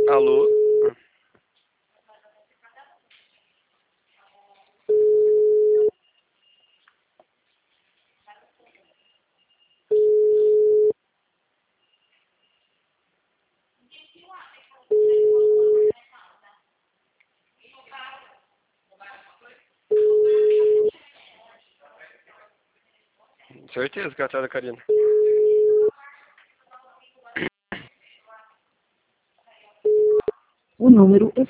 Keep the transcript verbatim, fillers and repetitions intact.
Alô? Certeza que é a tia da Karina. O número